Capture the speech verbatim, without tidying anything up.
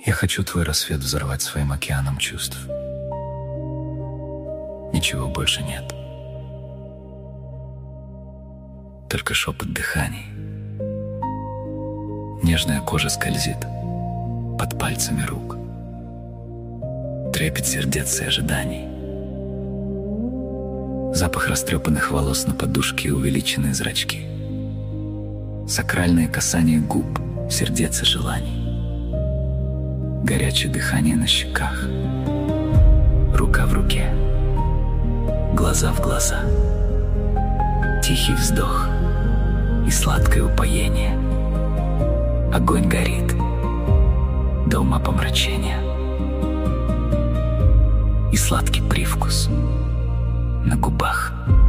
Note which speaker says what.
Speaker 1: Я хочу твой рассвет взорвать своим океаном чувств. Ничего больше нет. Только шепот дыханий. Нежная кожа скользит под пальцами рук. Трепет сердец и ожиданий. Запах растрепанных волос на подушке и увеличенные зрачки. Сакральное касание губ, сердец и желаний. Горячее дыхание на щеках. Рука в руке. Глаза в глаза. Тихий вздох и сладкое упоение. Огонь горит до умопомрачения. И сладкий привкус на губах.